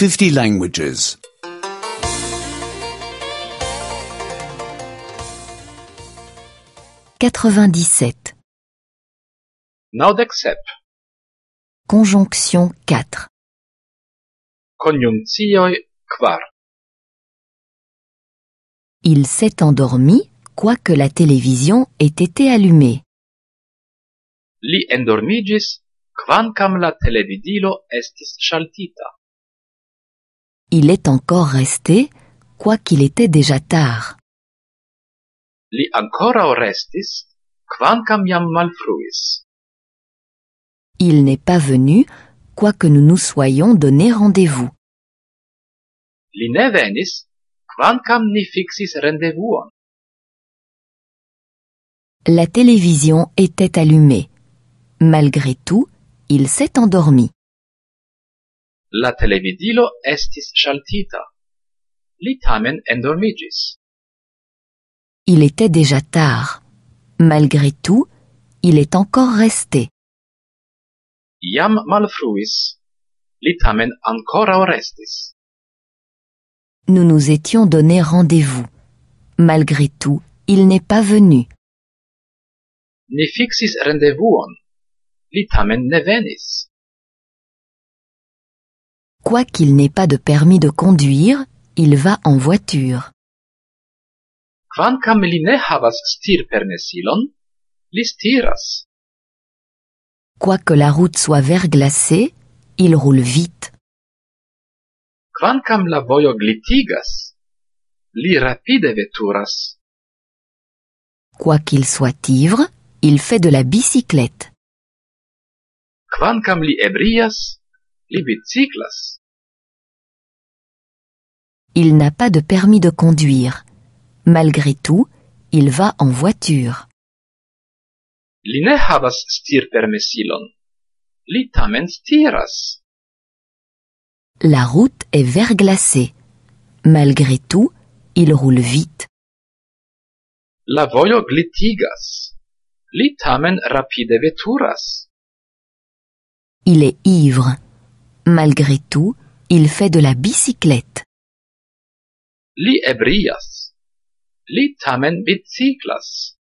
50 languages. 97. 97. Conjonction 4. Konjunkcioj kvar. Il s'est endormi quoique la télévision ait été allumée. Li endormigis, kvankam la televidilo estis ŝaltita. Il est encore resté quoiqu'il était déjà tard. Li ankoraŭ restis, kvankam jam malfruis. Il n'est pas venu quoique nous nous soyons donné rendez-vous. Li ne venis, kvankam ni fiksis rendevuon. La télévision était allumée. Malgré tout, il s'est endormi. La televidilo estis ŝaltita. Li tamen endormigis. Il était déjà tard. Malgré tout, il est encore resté. Jam malfruis. Li tamen ankoraŭ restis. Nous nous étions donné rendez-vous. Malgré tout, il n'est pas venu. Ni fiksis rendevuon. Li tamen ne venis. Quoiqu'il n'ait pas de permis de conduire, il va en voiture. Kvankam li ne havas stirpermesilon, li stiras. Quoique la route soit verglacée, il roule vite. Kvankam la vojo glitigas, li rapide veturas. Quoiqu'il soit ivre, il fait de la bicyclette. Kvankam li ebrias, li biciklas. Il n'a pas de permis de conduire. Malgré tout, il va en voiture. Li ne havas stirpermesilon, li tamen stiras. La route est verglacée. Malgré tout, il roule vite. La vojo glitigas, li tamen rapide veturas. Il est ivre. Malgré tout, il fait de la bicyclette. Li ebrias, li tamen biciklas.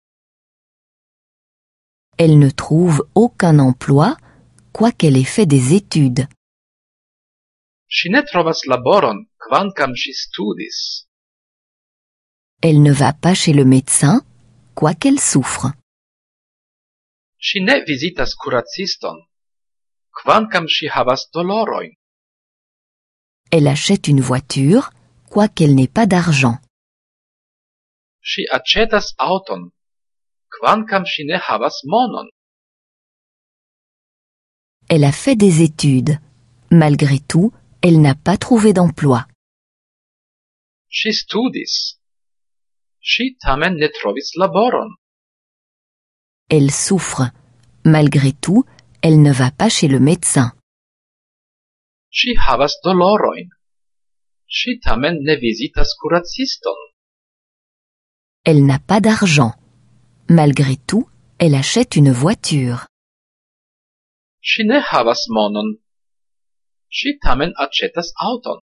Elle ne trouve aucun emploi, quoiqu'elle ait fait des études. Ŝi ne trovas laboron, kvankam ŝi studis. Elle ne va pas chez le médecin, quoiqu'elle souffre. Ŝi ne vizitas kuraciston, kvankam ŝi havas dolorojn. Elle achète une voiture, quoiqu'elle n'ait pas d'argent. Ŝi aĉetas aŭton, kvankam ŝi ne havas monon. Elle a fait des études. Malgré tout, elle n'a pas trouvé d'emploi. Ŝi studis. Ŝi tamen ne trovis laboron. Elle souffre. Malgré tout, elle ne va pas chez le médecin. Ŝi havas dolorojn. Ŝi tamen ne vizitas kuraciston. Elle n'a pas d'argent. Malgré tout, elle achète une voiture. Ŝi ne havas monon. Ŝi tamen aĉetas aŭton.